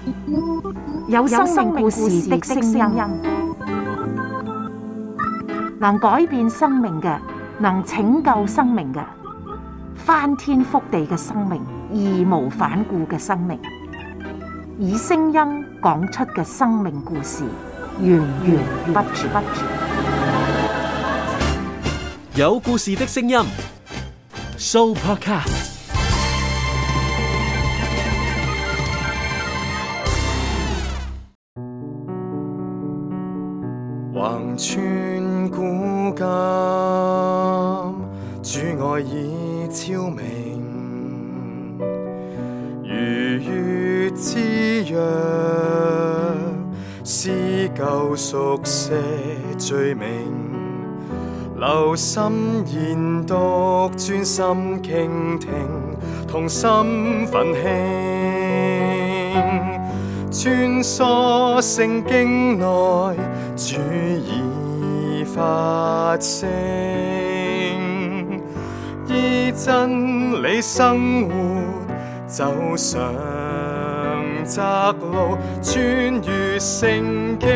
有生命故事的聲音，能改變生命嘅，能拯救生命嘅，翻天覆地嘅生命，義無反顧嘅生命，以聲音講出嘅生命故事，源源不絕。 有故事的聲音 ，Sooopodcast。 橫穿古今，主愛已超明，如月之約，撕舊熟寫罪名，留心研讀，專心傾聽，同心奮興，穿梭聖經內，主已發聲，依真理生活，走上窄路，穿越聖經。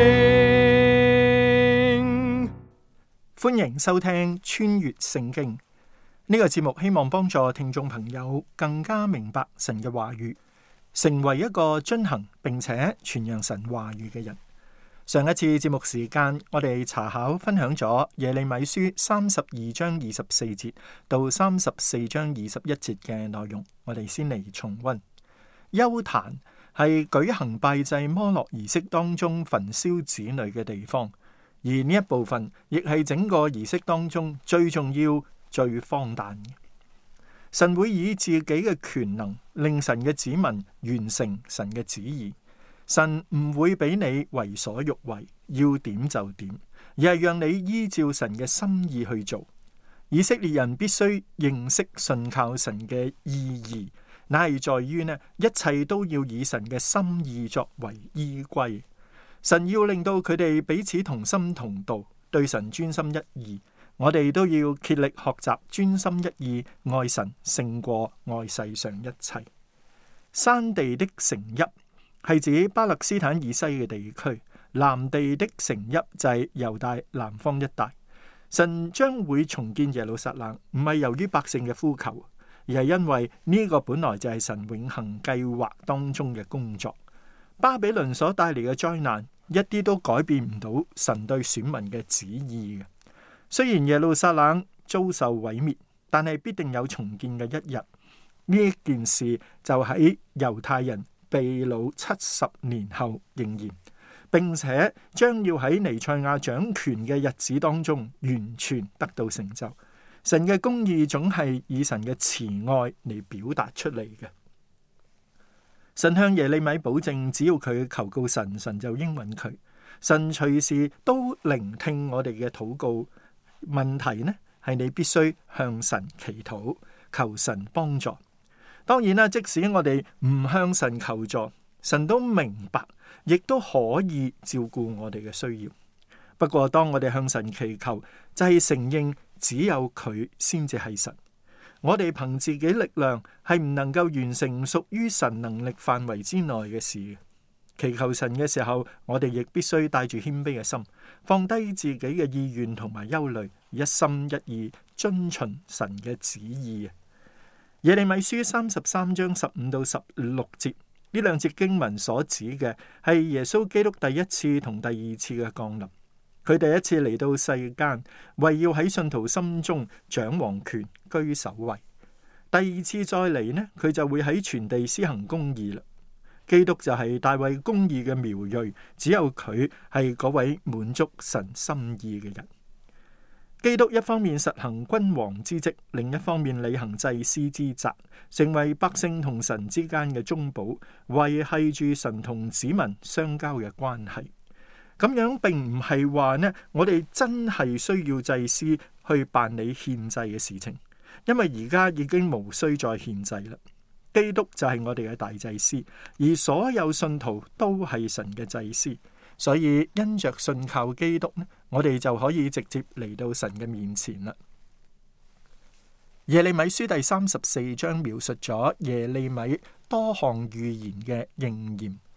歡迎收聽穿越聖經呢個節目，希望幫助聽眾朋友更加明白神嘅話語，成為一個遵行並且傳揚神話語嘅人。上一次節目時間，我哋查考分享咗耶利米書32章24節到34章21節嘅內容，我哋先嚟重溫。邱壇係舉行拜祭摩洛儀式當中焚燒子女嘅地方，而呢一部分亦係整個儀式當中最重要、最荒誕嘅。神會以自己嘅權能令神嘅子民完成神嘅旨意。神唔會俾你為所欲為，要點就點，而係讓你依照神嘅心意去做。以色列人必須認識信靠神嘅意義，乃係在於呢，一切都要以神嘅心意作為依歸。神要令到佢哋彼此同心同道，對神專心一意。我哋都要竭力學習專心一意，愛神勝過愛世上一切。山地的城邑係指巴勒斯坦以西嘅地區，南地的城邑就係猶大南方一帶。神將會重建耶路撒冷，唔係由於百姓嘅呼求，而係因為呢個本來就係神永恆計劃當中嘅工作。巴比倫所帶嚟嘅災難，一啲都改變唔到神對選民嘅旨意嘅。雖然耶路撒冷遭受毀滅，但係必定有重建嘅一日。呢件事就喺猶太人被擄70年後應驗，並且將要喺彌賽亞掌權嘅日子當中完全得到成就。神嘅公義總係以神嘅慈愛嚟表達出嚟嘅。神向耶利米保證，只要佢求告神，神就應允佢。神隨時都聆聽我哋嘅禱告。問題呢，係你必須向神祈禱，求神幫助。當然啦，即使我哋唔向神求助，神都明白，亦都可以照顧我哋嘅需要。不過當我哋向神祈求，就係承認只有佢先至係神。我哋憑自己力量係唔能夠完成屬於神能力範圍之內嘅事。祈求神嘅時候，我哋亦必須帶住謙卑嘅心，放低自己嘅意願同埋憂慮，一心一意遵循神嘅旨意。耶利米書33章15到16節，呢兩節經文所指嘅係耶穌基督第一次同第二次嘅降臨。佢第一次嚟到世間，為要喺信徒心中掌王權、居首位。第二次再嚟呢，佢就會喺全地施行公義啦。基督就係大衛公義嘅苗裔，只有佢係嗰位滿足神心意嘅人。基督一方面實行君王之職，另一方面履行祭司之責，成為百姓同神之間嘅中保，維繫住神同子民相交嘅關係。咁樣並唔係話呢，我哋真係需要祭司去辦理獻祭嘅事情，因為而家已經無需再獻祭啦。基督就係我哋嘅大祭司，而所有信徒都係神嘅祭司。所以因着信靠基督呢，我哋就可以直接嚟到神嘅面前啦。耶利米書第34章描述咗耶利米多項預言嘅應驗。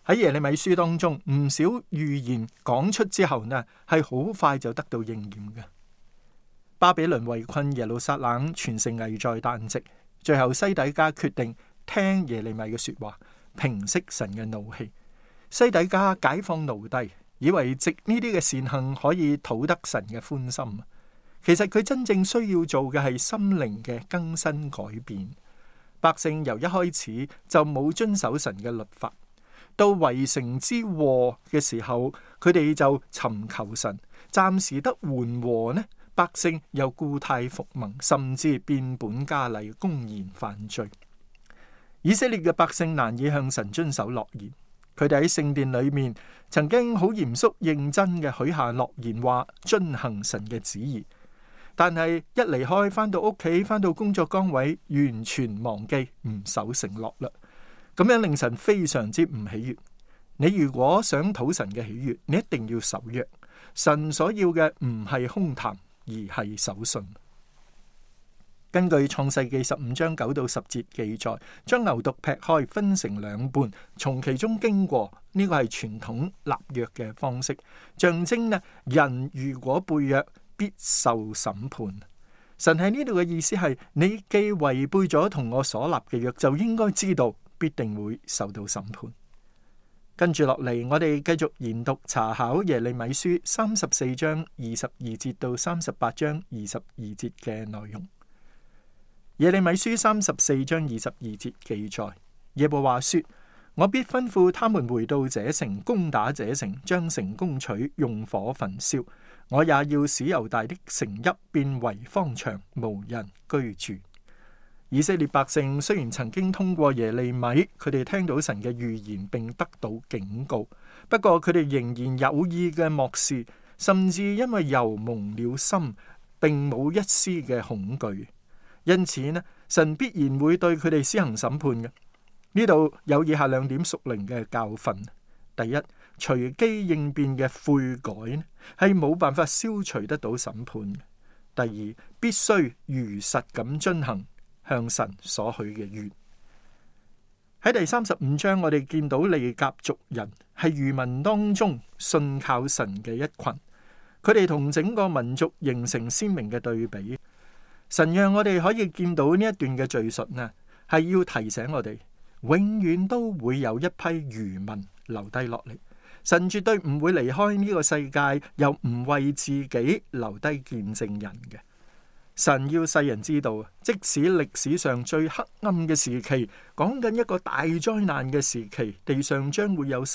喺耶利米書當中，唔少預言講出之後呢，係好快就得到應驗嘅。巴比倫圍困耶路撒冷，全城危在旦夕。最後西底家決定聽耶利米嘅說話，平息神嘅怒氣。西底家解放奴隸，以為藉呢啲嘅善行可以討得神嘅歡心。其實佢真正需要做嘅係心靈嘅更新改變。百姓由一開始就冇遵守神嘅律法，到圍城之禍嘅時候，佢哋就尋求神，暫時得緩和呢，百姓又故態復萌，甚至變本加厲，公然犯罪。以色列嘅百姓難以向神遵守諾言，佢哋喺聖殿裏面曾經好嚴肅認真嘅許下諾言，話遵行神嘅旨意。但係一離開，翻到屋企，翻到工作崗位，完全忘記唔守承諾啦。咁樣令神非常之唔喜悅。你如果想討神嘅喜悅，你一定要守約。神所要嘅唔係空談，而係守信。根據創世記15章9到10節記載，將牛犢劈開，分成兩半，從其中經過，呢個係傳統立約嘅方式，象徵呢，人如果背約，必受審判。神喺呢度嘅意思係，你既違背咗同我所立嘅約，就應該知道必定會受到審判。跟住落嚟，我哋繼續研讀查考耶利米書34章22節到38章22節嘅內容。耶利米書34章22節記載，耶和華說：我必吩咐他們回到這城，攻打這城，將城攻取，用火焚燒。我也要使猶大的城邑變為荒場，無人居住。以色列百姓雖然曾經通過耶利米，佢哋聽到神嘅預言並得到警告，不過佢哋仍然有意嘅漠視，甚至因為油蒙了心，並冇一絲嘅恐懼。因此呢，神必然會對佢哋施行審判嘅。呢度有以下兩點屬靈嘅教訓：第一，隨機應變嘅悔改呢，係冇辦法消除得到審判。第二，必須如實咁遵行向神所許嘅願。喺第35章，我哋見到利甲族人係餘民當中信靠神嘅一群，佢哋同整個民族形成鮮明嘅對比。神讓我哋可以見到呢一段嘅敘述呢，係要提醒我哋，永遠都會有一批餘民留低落嚟。神絕對唔會離開呢個世界，又唔為自己留低見證人嘅。神要世人知道，即使歷史上最黑暗嘅時期，講緊一個大災難嘅時期，地上將會有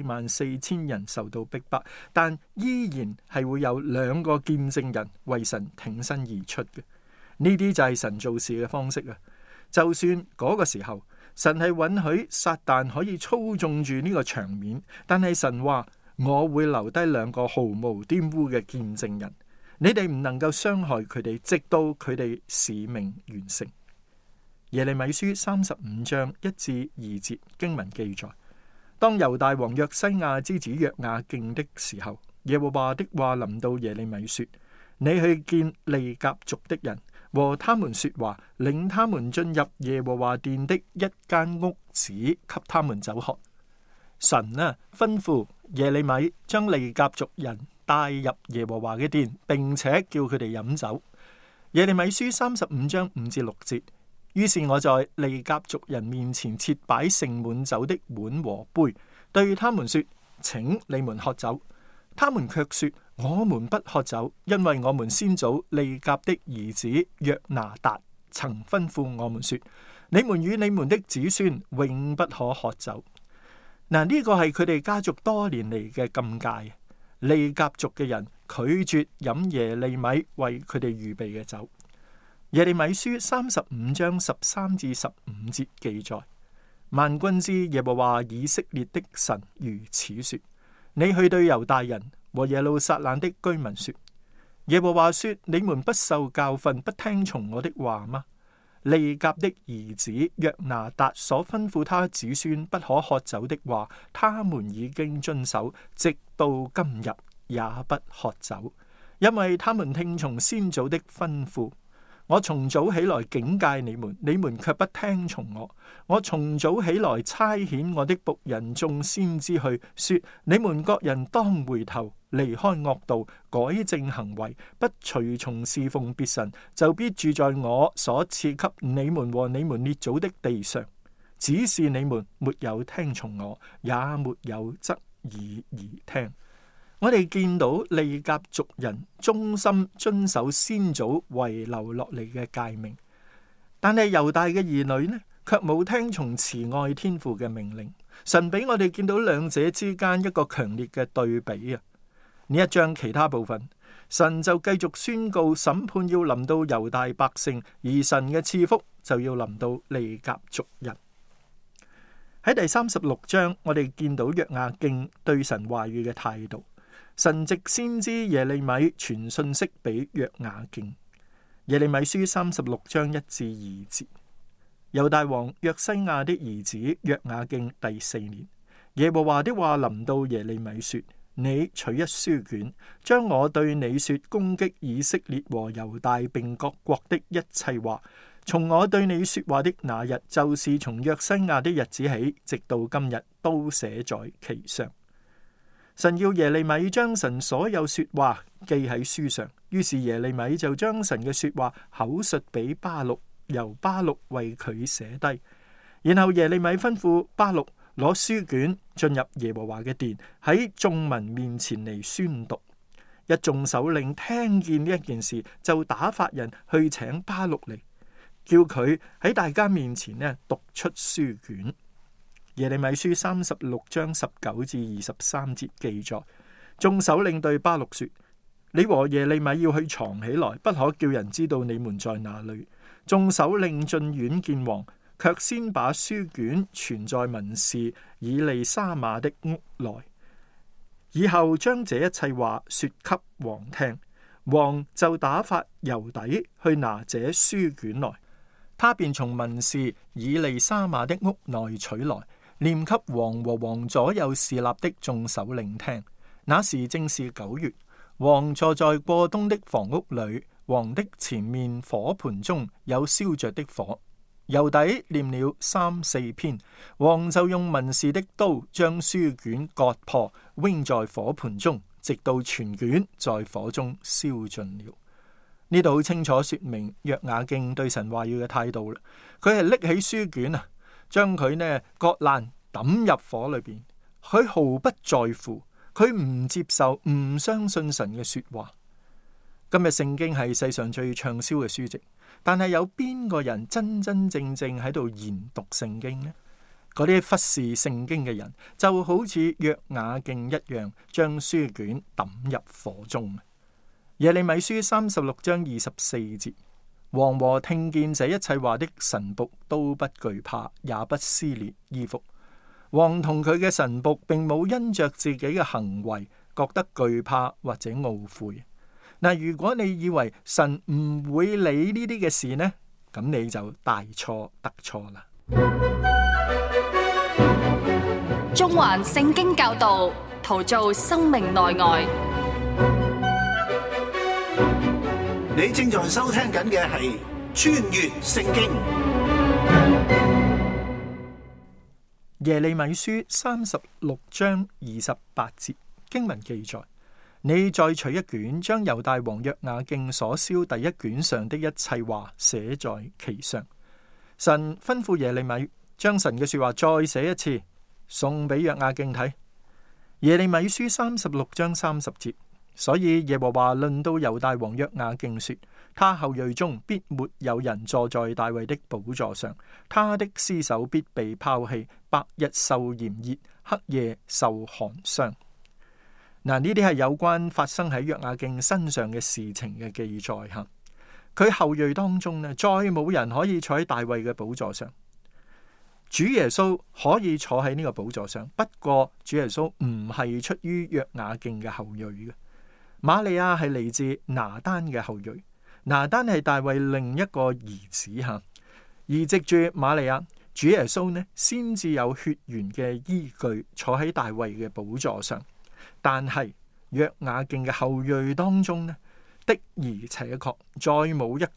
144000人受到逼迫，但依然係會有2個見證人為神挺身而出嘅。呢啲就係神做事嘅方式啊！就算嗰個時候，神係允許撒旦可以操縱住呢個場面，但係神話，我會留低2個毫無玷污嘅見證人，你哋唔能夠傷害佢哋，直到佢哋使命完成。耶利米書35章1至2節經文記載，當猶大王約西亞之子約雅敬的時候，耶和華的話臨到耶利米說：你去見利甲族的人，和他們說話，領他們進入耶和華殿的一間屋子，給他們酒喝。神吩咐耶利米將利甲族人帶入耶和華嘅殿，並且叫佢哋飲酒。耶利米書35章5至6節，於是我在利甲族人面前設擺盛滿酒的碗和杯，對他們說：請你們喝酒。他們卻說：我們不喝酒，因為我們先祖利甲的兒子約拿達曾吩咐我們說：你們與你們的子孫永不可喝酒。嗱，呢個係佢哋家族多年嚟嘅禁戒。利甲族嘅人拒絕飲耶利米為佢哋預備嘅酒。耶利米書35章13至15節記載：萬軍之耶和華以色列的神如此說：你去對猶大人和耶路撒冷的居民說：耶和華說，你們不受教訓，不聽從我的話嗎？利甲的兒子約拿達所吩咐他子孫不可喝酒的話，他們已經遵守，直到今日也不喝酒，因為他們聽從先祖的吩咐。 我從早起來警戒你們，你們卻不聽從我。我從早起來差遣我的僕人眾先知去，說你們各人當回頭，離開惡道，改正行為，不隨從侍奉別神，就必住在我所賜給你們和你們列祖的地上。只是你們沒有聽從我，也沒有側耳而聽。我哋見到利甲族人忠心遵守先祖遺留落嚟嘅誡命，但係猶大嘅兒女呢，卻冇聽從慈愛天父嘅命令。神俾我哋見到兩者之間一個強烈嘅對比啊！呢一章其他部分，神就繼續宣告審判要臨到猶大百姓，而神嘅賜福就要臨到利甲族人。喺第36章，我哋見到約雅敬對神話語嘅態度。神藉先知耶利米傳信息俾約雅敬。耶利米書36章1至2節。猶大王約西亞的兒子約雅敬第4年，耶和華的話臨到耶利米說：你取一書卷，將我對你說攻擊以色列和猶大並各國的一切話，從我對你說話的那日，就是從約西亞的日子起，直到今日，都寫在其上。神要耶利米將神所有說話記喺書上，於是耶利米就將神嘅說話口述俾巴錄，由巴錄為佢寫低。然後耶利米吩咐巴錄攞書卷進入耶和華嘅殿，喺眾民面前嚟宣讀。一眾首領聽見呢一件事，就打發人去請巴錄嚟，叫佢喺大家面前呢讀出書卷。耶利米書36章19至23節記載，眾首領對巴錄說：你和耶利米要去藏起來，不可叫人知道你們在哪裏。眾首領進院見王，卻先把書卷存在文士以利沙瑪的屋內，以後將這一切話說給王聽。王就打發猶底去拿這書卷來，他便從文士以利沙瑪的屋內取來，念給王和王左右侍立的眾首領聽。那時正是9月，王坐在過東的房屋裏，王的前面火盆中有燒着的火。猶底念了3、4篇，王就用文士的刀將書卷割破，扔在火盆中，直到全卷在火中燒盡了。呢度好清楚說明約雅敬對神話語嘅態度啦。佢係拎起書卷啊，將佢呢割爛抌入火裏邊，佢毫不在乎，佢唔接受，唔相信神嘅說話。今日聖經係世上最暢銷嘅書籍，但係有邊個人真真正正喺度研讀聖經呢？嗰啲忽視聖經嘅人就好似約雅敬一樣，將書卷抌入火中。耶利米書36章24節，王和聽見這一切話的臣僕都不懼怕，也不撕裂衣服。王同佢嘅臣僕並冇因着自己嘅行為覺得懼怕或者懊悔。嗱，如果你以為神唔會理呢啲嘅事呢，咁你就大錯特錯啦。 中環聖經教導，陶造生命內外。 你正在收聽緊嘅係穿越聖經。 耶利米書36章28節經文記載：你再取一卷，將猶大王約雅敬所燒第一卷上的一切話寫在其上。神吩咐耶利米將神嘅說話再寫一次，送俾約雅敬睇。耶利米書36章30節，所以耶和華論到猶大王約雅敬說：他後裔中必沒有人坐在大衛的寶座上，他的屍首必被拋棄，白日受炎熱，黑夜受寒霜。嗱，呢啲係有關發生喺約雅敬身上嘅事情嘅記載吓。佢後裔當中呢，再冇人可以坐喺大衛嘅寶座上。主耶穌可以坐喺呢個寶座上，不過主耶穌唔係出於約雅敬嘅後裔嘅。瑪利亞係嚟自拿單嘅後裔，拿單係大衛另一個兒子吓。而藉住瑪利亞，主耶穌呢先至有血緣嘅依據坐喺大衛嘅寶座上。但係約雅敬嘅後裔當中呢，的而且確再冇一個人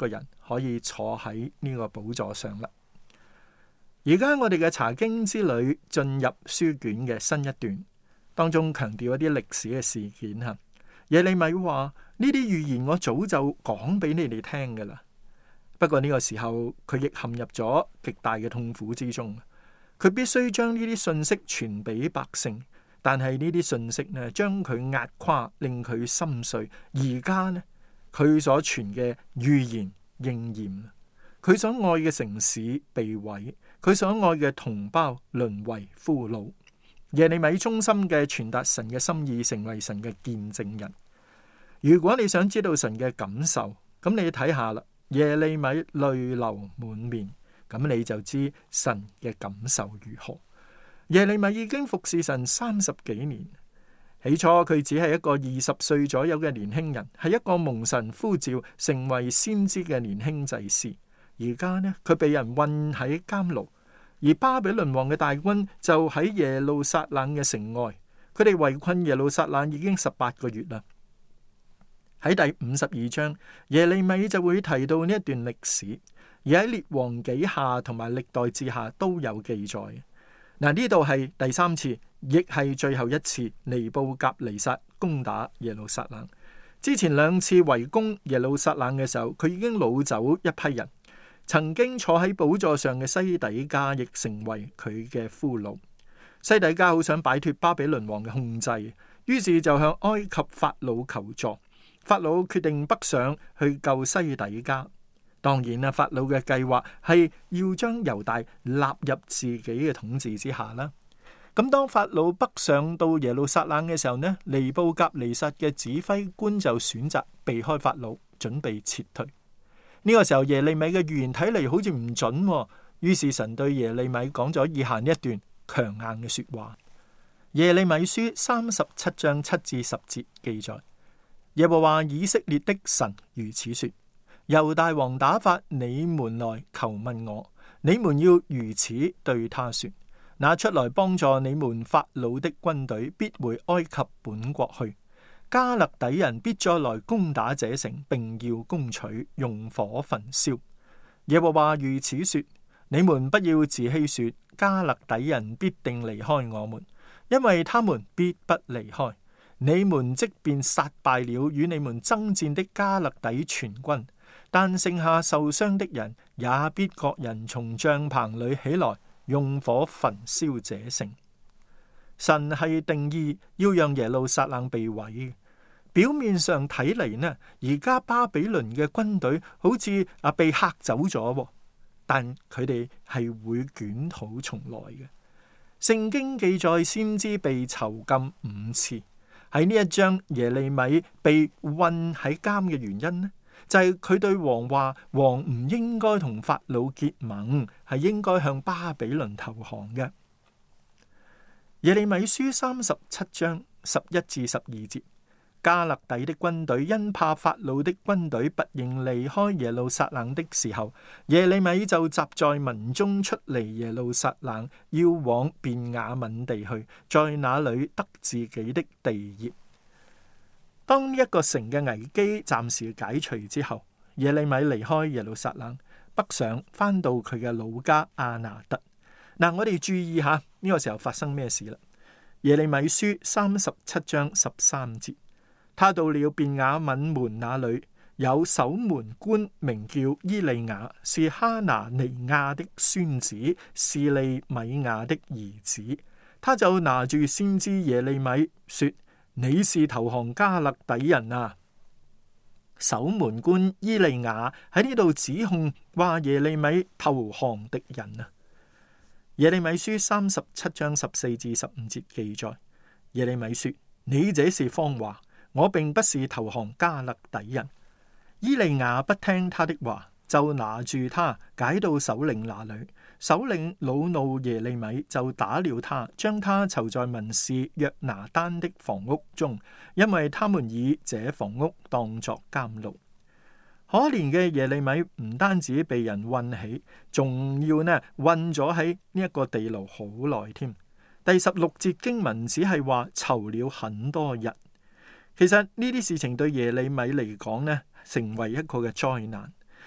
可以坐喺呢個寶座上啦。而家我哋嘅查經之旅進入書卷嘅新一段，當中強調一啲歷史嘅事件吓。耶利米話呢啲預言我早就講俾你哋聽噶啦，不過呢個時候佢亦陷入咗極大嘅痛苦之中，佢必須將呢啲信息傳俾百姓，但係呢啲信息呢將佢壓垮，令佢心碎。而家呢，佢所傳嘅預言應驗，佢所愛嘅城市被毀，佢所愛嘅同胞淪為俘虜。耶利米衷心嘅傳達神嘅心意，成為神嘅見證人。如果你想知道神嘅感受，咁你睇下啦，耶利米淚流滿面，咁你就知神嘅感受如何。耶利米已經服侍神30幾年，起初佢只係一個20歲左右嘅年輕人，係一個蒙神呼召成為先知嘅年輕祭司。而家呢，佢被人困喺監牢，而巴比倫王嘅大軍就喺耶路撒冷嘅城外，佢哋圍困耶路撒冷已經18個月啦。喺第52章，耶利米就會提到呢一段歷史，而喺列王紀下同埋歷代志下都有記載。嗱，呢度係第3次，亦係最後一次尼布甲尼撒攻打耶路撒冷。之前2次圍攻耶路撒冷嘅時候，佢已經擄走一批人。曾經坐喺寶座上嘅西底家亦成為佢嘅俘虜。西底家好想擺脫巴比倫王嘅控制，於是就向埃及法老求助。法老決定北上去救西底家。當然啦，法老嘅計劃係要將猶大納入自己嘅統治之下啦。咁當法老北上到耶路撒冷嘅時候呢，尼布甲尼撒嘅指揮官就選擇避開法老，準備撤退。呢個時候耶利米嘅預言睇嚟好似唔準，於是神對耶利米講咗以下呢一段強硬嘅說話。耶利米書37章7至10節記載：耶和華以色列的神如此說，猶大王打發你們來求問我，你們要如此對他說，拿出來幫助你們法老的軍隊，必回埃及本國去。加勒底人必再來攻打這城，並要攻取，用火焚燒。耶和華如此說：你們不要自欺說，加勒底人必定離開我們，因為他們必不離開。你們即便殺敗了與你們爭戰的加勒底全軍，但剩下受傷的人，也必各人從帳棚裏起來，用火焚燒這城。神係定義要讓耶路撒冷被毀。表面上睇嚟呢，而家巴比倫嘅軍隊好似被嚇走咗，但佢哋係會捲土重來嘅。聖經記載先知被囚禁5次，喺呢一章耶利米被困喺監嘅原因呢，就係佢對王話，王唔應該同法老結盟，係應該向巴比倫投降嘅。耶利米書37章11至12節。加勒底的軍隊因怕法老的軍隊不認離開耶路撒冷的時候，耶利米就集在民中出離耶路撒冷，要往便雅憫地去，在那裏得自己的地業。當一個城嘅危機暫時解除之後，耶利米離開耶路撒冷，北上返到佢嘅老家亞拿突。嗱，我哋注意下呢個時候發生咩事啦？耶利米書37章13節。他到了便雅憫門那裏，有守門官名叫伊利亞，是哈拿尼亞的孫子，示利米亞的兒子。他就拿住先知耶利米說：你是投降加勒底人啊！守門官伊利亞喺呢度指控話耶利米投降敵人啊！耶利米書37章14至15節記載，耶利米說：你這是謊話。我並不是投降加勒底人。伊利亞不聽他的話，就拿住他解到首領那裏。首領惱怒耶利米，就打了他，將他囚在文士約拿單的房屋中，因為他們以這房屋當作監牢。可憐嘅耶利米唔單止被人困起，仲要困咗喺呢一個地牢好耐添。第16節經文只係話囚了很多日。其實呢啲事情對耶利米嚟講成為一個嘅災難。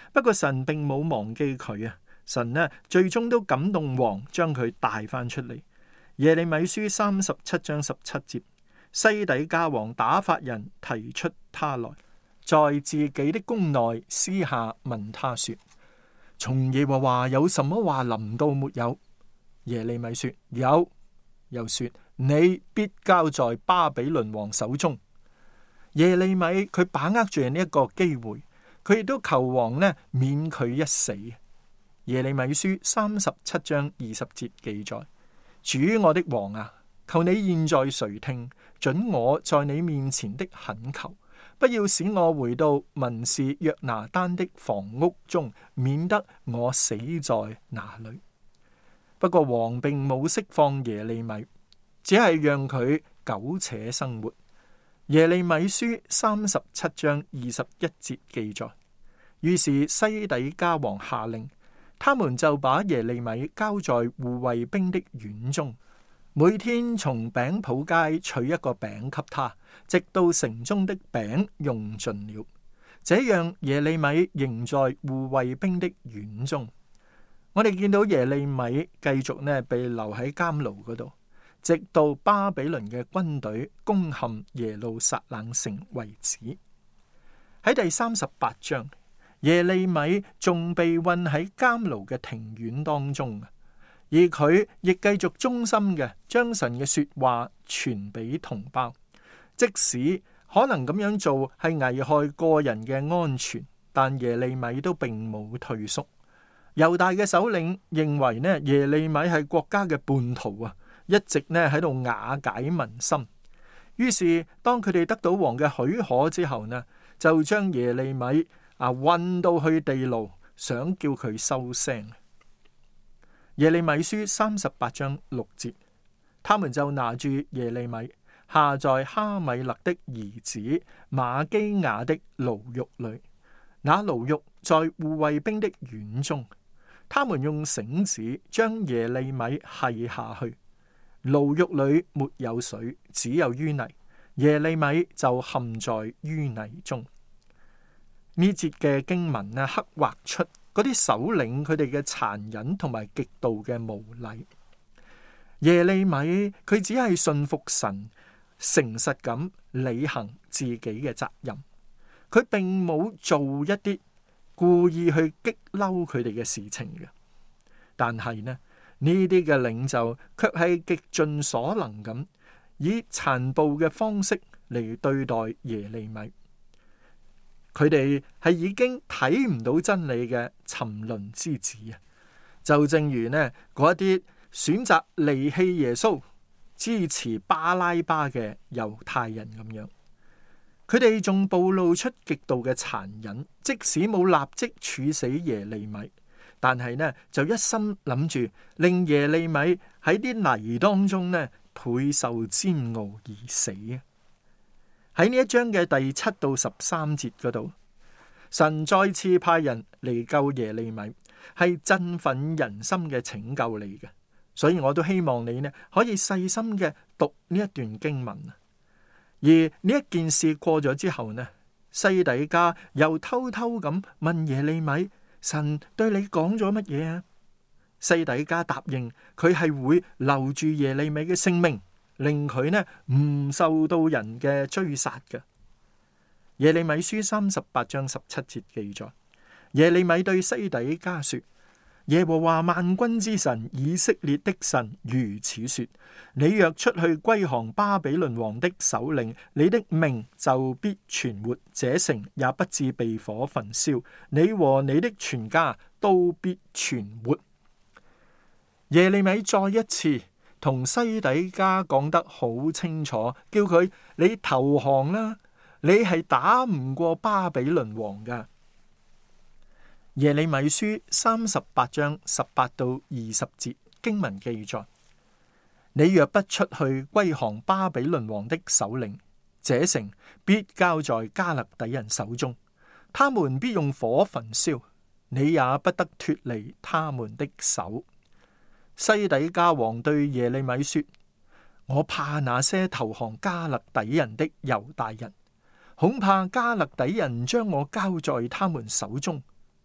不過神並冇忘記佢啊，神呢最終都感動王將佢帶翻出嚟。耶利米書37章17節，西底家王打發人提出他來，在自己的宮內私下問他說：從耶和華有什麼話臨到沒有？耶利米說有，又說你必交在巴比倫王手中。耶利米佢把握住呢一個機會，佢亦都求王呢免佢一死。耶利米書37章20節記載：主我的王啊，求你現在垂聽，准我在你面前的懇求，不要使我回到文士約拿單的房屋中，免得我死在那裏。不過王並冇釋放耶利米，只係讓佢苟且生活。耶利米書37章21節記載：於是西底家王下令，他們就把耶利米交在護衛兵的院中，每天從餅鋪街取一個餅給他，直到城中的餅用盡了。這樣耶利米仍在護衛兵的院中。我哋見到耶利米繼續被留喺監牢嗰度，直到巴比倫嘅軍隊攻陷耶路撒冷城為止。喺第38章，耶利米仲被困喺監牢嘅庭院當中，而佢亦繼續忠心嘅將神嘅說話傳俾同胞，即使可能咁樣做係危害個人嘅安全，但耶利米都並冇退縮。猶大嘅首領認為耶利米係國家嘅叛徒啊，一直喺度瓦解民心。於是當佢哋得到王嘅許可之後就將耶利米運到去地牢，想叫佢收聲。耶利米書38章6節，他們就拿住耶利米下在哈米勒的兒子瑪基亞的牢獄裏，那牢獄在護衛兵的院中。他們用繩子將耶利米繫下去，牢獄裏沒有水，只有淤泥，耶利米就陷在淤泥中。呢節嘅經文刻畫出嗰啲首領佢哋嘅殘忍同埋極度嘅無禮。耶利米佢只係信服神，誠實咁履行自己嘅責任，佢並冇做一啲故意去激嬲佢哋嘅事情嘅。但係呢啲嘅領袖卻係極盡所能咁以殘暴嘅方式嚟對待耶利米。佢哋係已經睇唔到真理嘅沉淪之子啊！就正如嗰一啲選擇離棄耶穌、支持巴拉巴嘅猶太人咁樣，佢哋仲暴露出極度嘅殘忍。即使冇立即處死耶利米，但係就一心諗住令耶利米喺啲泥當中倍受煎熬而死啊！喺呢一章嘅第7到13節嗰度，神再次派人嚟救耶利米，係振奮人心嘅拯救嚟嘅。所以我都希望你可以細心嘅讀呢一段經文。而呢一件事過咗之後西底家又偷偷咁問耶利米：神對你講咗乜嘢啊？西底家答應佢係會留住耶利米嘅性命，令佢唔受到人嘅追殺嘅。耶利米書38章17節記載，耶利米對西底家說：耶和華萬軍之神以色列的神如此說：你若出去歸降巴比倫王的首領，你的命就必存活，這城也不致被火焚燒，你和你的全家都必存活。耶利米再一次同西底家講得好清楚，叫佢你投降啦，你係打唔過巴比倫王噶。耶利米書38章18到20節經文記載：你若不出去歸降巴比倫王的首領，這城必交在迦勒底人手中，他們必用火焚燒，你也不得脫離他們的手。西底家王對耶利米說：我怕那些投降迦勒底人的猶大人，恐怕迦勒底人將我交在他們手中。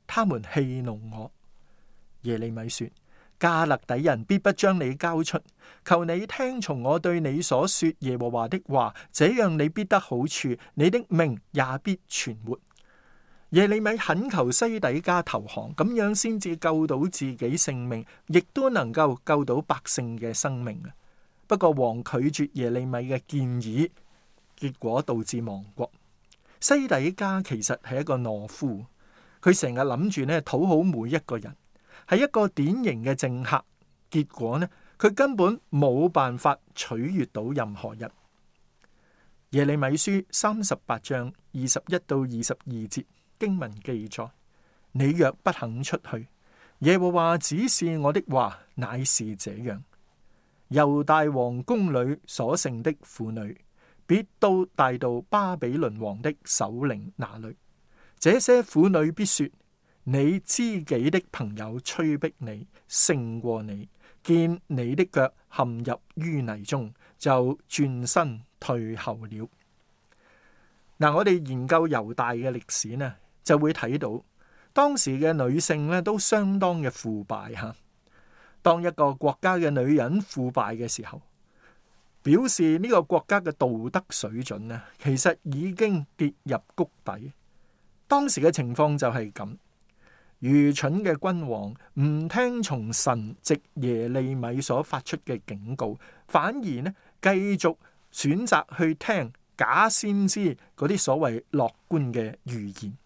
他們戲弄我。耶利米說：迦勒底人必不將你交出，求你聽從我對你所說耶和華的話，這樣你必得好處，你的命也必存活。耶利米懇求西底家投降，咁樣先至救到自己性命，亦都能夠救到百姓嘅生命。不過王拒絕耶利米嘅建議，結果導致亡國。西底家其實係一個懦夫，佢成日諗住呢討好每一個人，係一個典型嘅政客。結果呢，佢根本冇辦法取悅到任何人。耶利米書38章21到22節經文記載：你若不肯出去，耶和華指示我的話乃是這樣：猶大王宮裏所剩的婦女，必都帶到巴比倫王的首領那裏。這些婦女必說：你知己的朋友催逼你，勝過你，見你的腳陷入淤泥中，就轉身退後了。嗱，我哋研究猶大嘅歷史呢，就會睇到當時嘅女性呢都相當嘅腐敗吓。當一個國家嘅女人腐敗嘅時候，表示呢個國家嘅道德水準呢，其實已經跌入谷底。當時嘅情況就係咁，愚蠢嘅君王唔聽從神藉耶利米所發出嘅警告，反而呢繼續選擇去聽假先知嗰啲所謂樂觀嘅預言。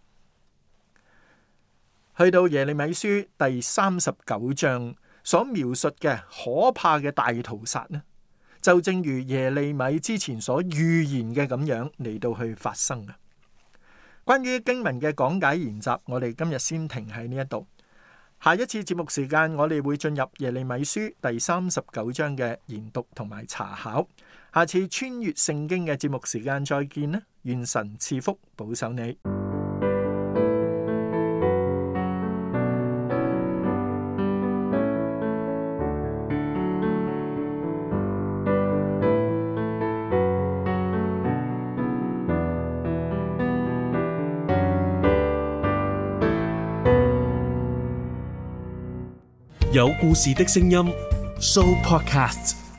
去到耶利米書第39章所描述嘅可怕嘅大屠殺呢，就正如耶利米之前所預言嘅咁樣嚟到去發生啊。關於經文嘅講解研習，我哋今日先停喺呢一度。下一次節目時間，我哋會進入耶利米書第39章嘅研讀同埋查考。下次穿越聖經嘅節目時間再見啦！願神賜福保守你。 有故事的聲音 Show Podcast。